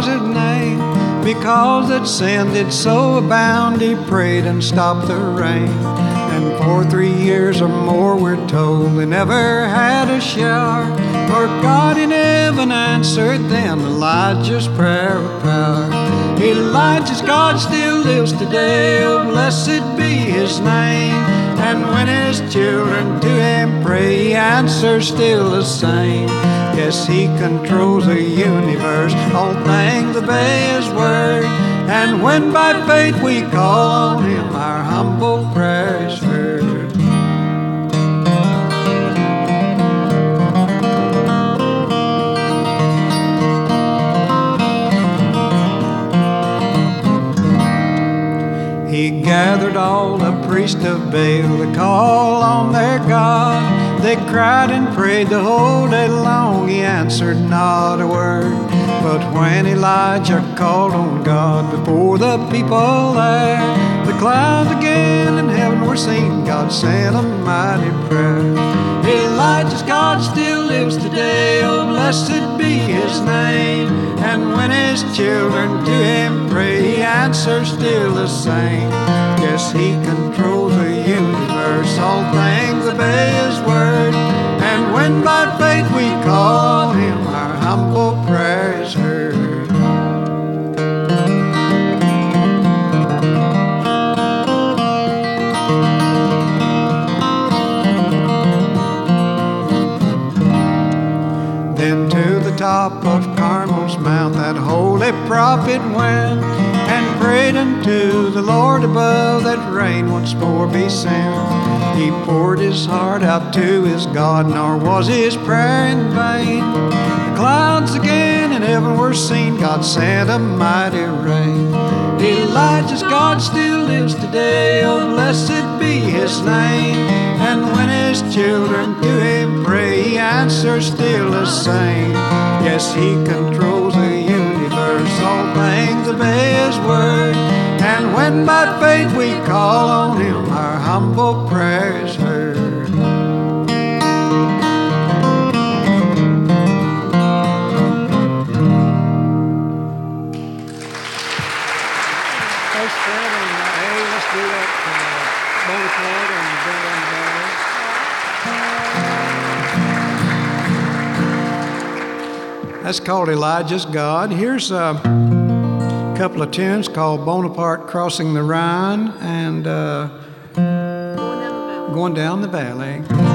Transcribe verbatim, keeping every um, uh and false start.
his name. Because that sin did so abound, he prayed and stopped the rain. And for three years or more, we're told, they never had a shower. For God in heaven answered then Elijah's prayer of power. Elijah's God still lives today, oh blessed be his name. And when his children to him pray, he answers still the same. Yes, he controls the universe, all things obey his word. And when by faith we call on him, our humble prayer is heard. He gathered all the priests of Baal to call on their God. They cried and prayed the whole day long, he answered not a word. But when Elijah called on God before the people there, the clouds again in heaven were seen, God sent a mighty prayer. Elijah's God still lives today, oh blessed be his name. And when his children to him pray, he answers still the same. Yes, he controls the universe, all things obey his word. And when by faith we call on him, our humble prayer is heard. Then to the top of Carmel's mount that holy prophet went, and prayed unto the Lord above that rain once more be sent. He poured his heart out to his God, nor was his prayer in vain. The clouds again in heaven were seen, God sent a mighty rain. Elijah's God still lives today, oh blessed be his name. And when his children to him pray, he answers still the same. Yes, he controls the universe, all things obey his word. And when by faith we call on him, our humble prayer is heard. Thanks, Fred. And uh, hey, let's do that uh, bonus chord and bring it on the That's called Elijah's God. Here's a couple of tunes called Bonaparte Crossing the Rhine and uh, Going Down the Valley.